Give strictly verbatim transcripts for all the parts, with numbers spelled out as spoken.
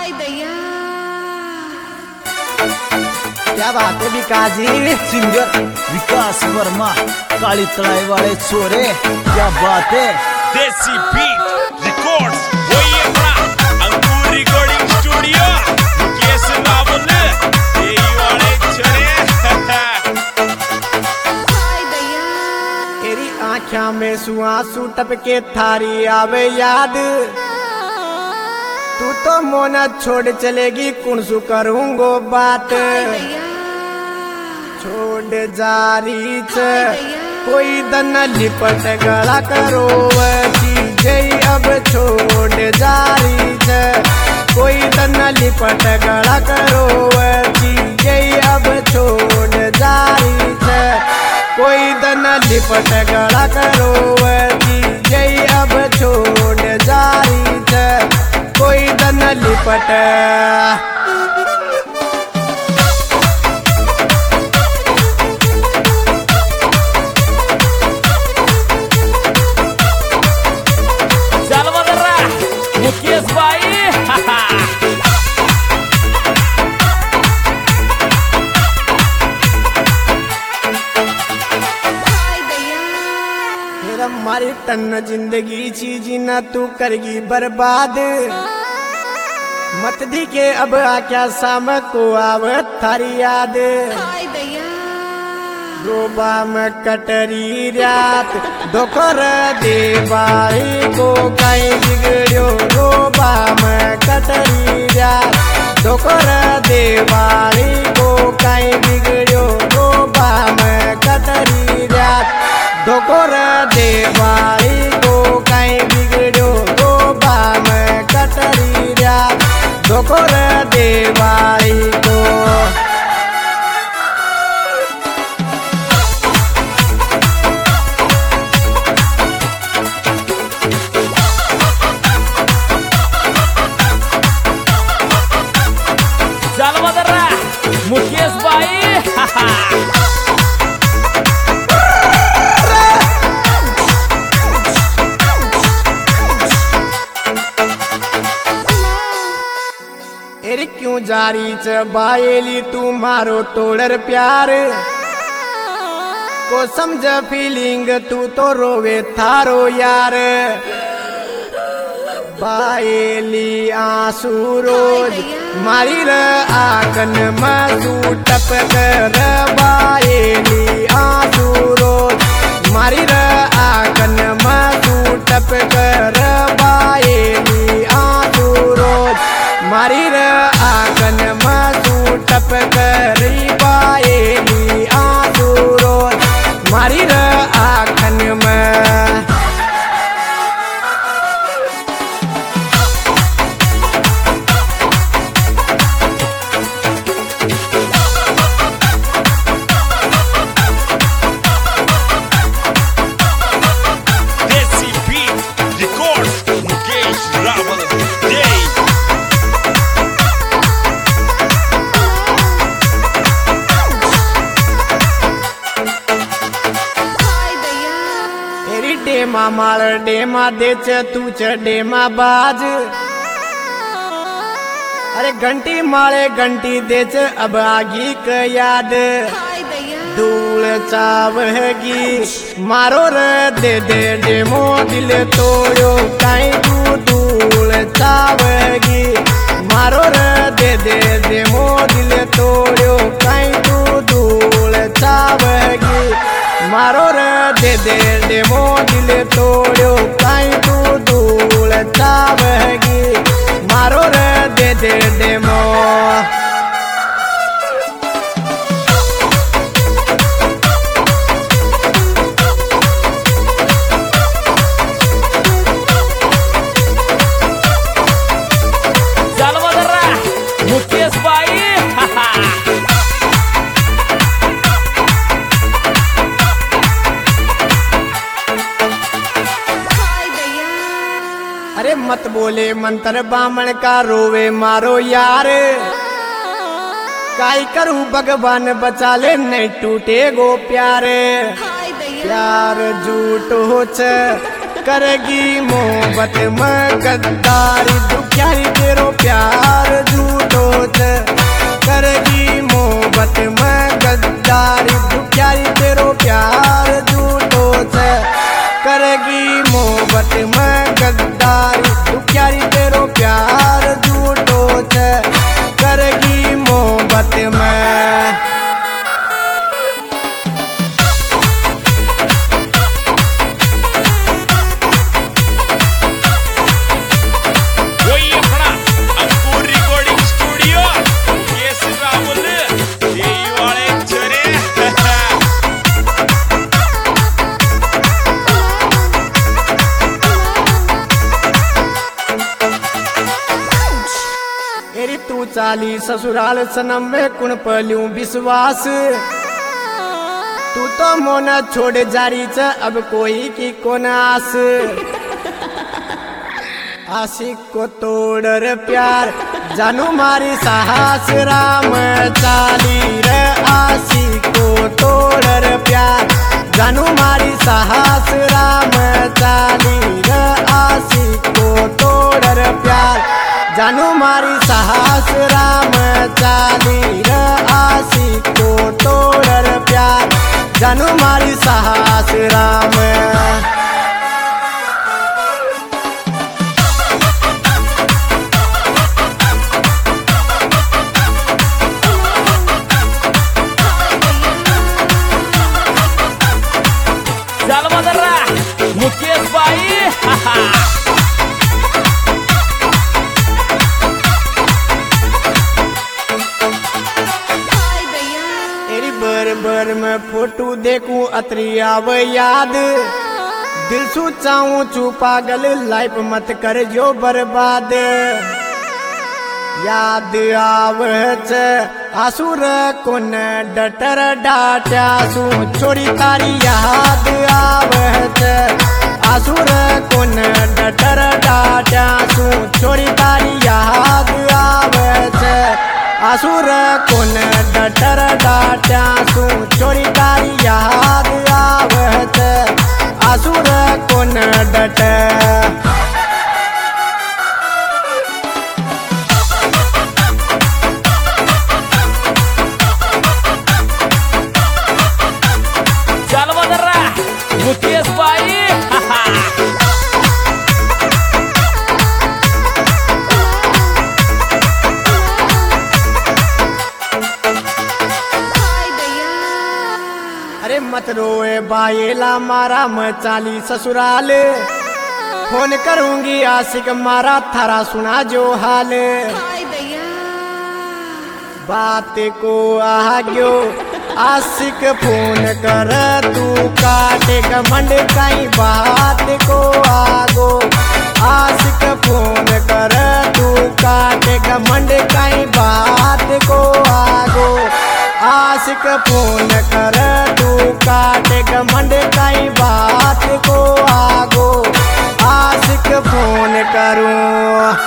क्या बात है विकास जी। सिंगर विकास वर्मा, काली तलाई वाले छोरे, क्या बात है। देसी बीट रिकॉर्ड्स वही अपना अंकुर रिकॉर्डिंग स्टूडियो कैसे बाबुल यही वाले छोरे। तेरी आँखों में सुआंसू टपके थारी आवे याद, तू तो मोना छोड़ चलेगी कुणसु करूंगो बात। छोड़ जारी छ कोई दन लिपट गला करो चीजें अब छोड़ जारी छ कोई दन लिपट गला करो चीजें अब छोड़ जारी छ कोई दन लिपट गला करो चीजें अब छोड़ जारी छ कोई दन लिपट। मुकेश भाई मेरा मारी तन जिंदगी चीजी ना तू करगी बर्बाद। मत दी के अब आक्या शाम को आव थारी याद। रोबा में कटरी रात दोकर देवाई को कहीं बिगड़ो रोबा में कटरी रात दोकर देवाई को कहीं बिगड़ो रोबा में कटरी रात दोकर देवाई को कहीं बिगड़ो रोबा में कटरी रात दोकर देवाई को। मुकेश भाई एरी क्यों जारी च बायली तू मारो तोड़र प्यार को समझ फीलिंग तू तो रोवे थारो यार। बायली आंसू रोज मारी र आकन मधु टपक र बायली आंसू रोज मारी र आकन मधु टपक र बायली आंसू रोज मारी र आकन मधु टपक री बायली आंसू रोज मारी र आकन में। डेमा माल डेमा देच तू च डेमा बाज। अरे घंटी माले घंटी देच अब आगी क याद। धूल चावगी मारो र दे दे डेमो दिल तोड़ो काई तू धूल चावगी मारो र दे दे डेमो दिल तोड़ो काई तू धूल चावगी मारो र दे दे डेमो दिल तोड़ो काई तू धूल चावगी मारो र दे दे डेमो। मुकेश भाई अरे मत बोले मंत्र बामण का रोवे मारो यार। काई करूं भगवान बचा ले नहीं टूटे गो प्यारे। प्यार झूठ हो छ करेगी मोहब्बत में गद्दारी दुखियारी तेरो प्यार एरी तू चाली ससुराल सनम में कुण पल्यूं विश्वास तू तो मोना छोड़ जारी च अब कोई की कोन आस आशिक को तोड़ रे प्यार जानू मारी साहस राम चाली रे आशिक को तोड़ रे प्यार जानू मारी साहस राम चाली रे आशिक को तोड़ रे प्यार जानू मारी साहस राम चाली रे आशिक को तोड़ रे प्यार जानू मारी साहस राम मुकेश भाई एरी बर बर में फोटो देखूं अतरी आव याद दिल सु चाहूं चू पागल लाइफ मत कर जो बर्बाद याद आवच आसुर कोन डटर डाटा सू छोड़ी तारी याद आवच आसुर कोन डटर डाटा सू छोड़ी तारी याद आवच आसुर कोन डटर डाटा सू छोड़ी तारी याद आवच आसुर कोन डटर मुकेश भाई अरे मत रोए बायेला मारा मैं चाली ससुराल फोन करूंगी आशिक मारा थारा सुना जो हाल बात को आग्यो आशिक फोन कर तू काटे घमंड कई बात को आगो आशिक फोन कर तू काटे घमंड कई बात को आगो आशिक फोन कर तू काटे घमंड कई बात को आगो आशिक फोन करूं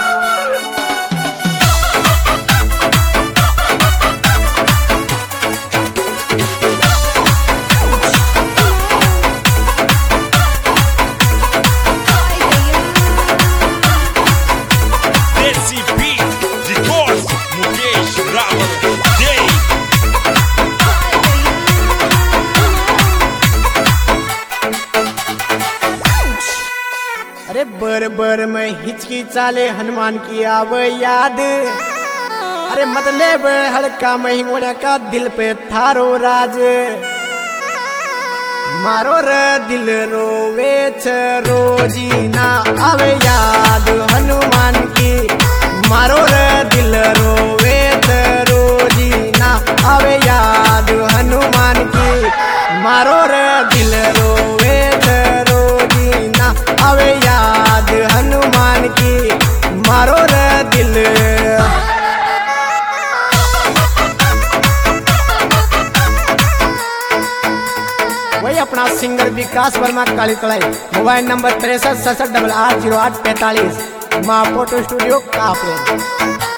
अरे बर बर में हिचकी चाले हनुमान की आव याद अरे मतलब हल्का महिमोड़ा का दिल पे थारो राज मारो रे दिल रोवे छ रोजी ना आवे याद हनुमान की मारो रे दिल रोवे छ रोजी ना आवे याद हनुमान की मारो रे दिल रोवे छ रोजी ना आवे याद हनुमान की मारो रे दिल वही अपना सिंगर विकास वर्मा काली कलाई मोबाइल नंबर तिरसठ सड़सठ डबल आठ जीरो आठ पैंतालीस माँ फोटो स्टूडियो काफले।